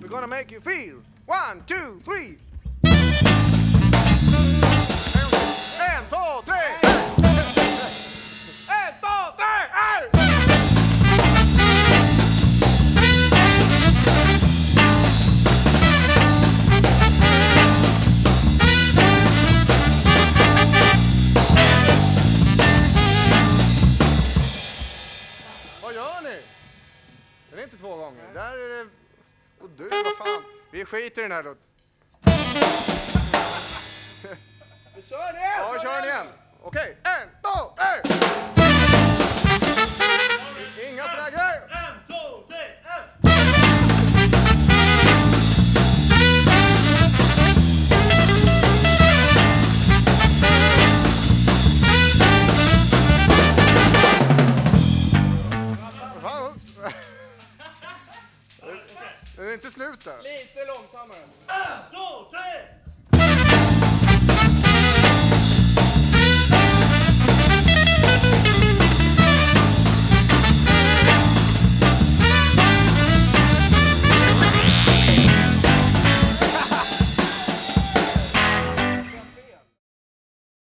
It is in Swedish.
We're gonna make you feel. 1, 2, 3. 1, 2, 3. 1, 2, 3. Vad gör ni? Det är inte 2 gånger. Där är det... Och du, vad fan? Vi skiter i den här då. Vi kör den igen! Ja, vi kör den igen. Okej, 1, 2, 3. Inga sådana grejer. 1, 2, 3, 1. Det är inte slut där. Lite långsammare. 1, 2, 3.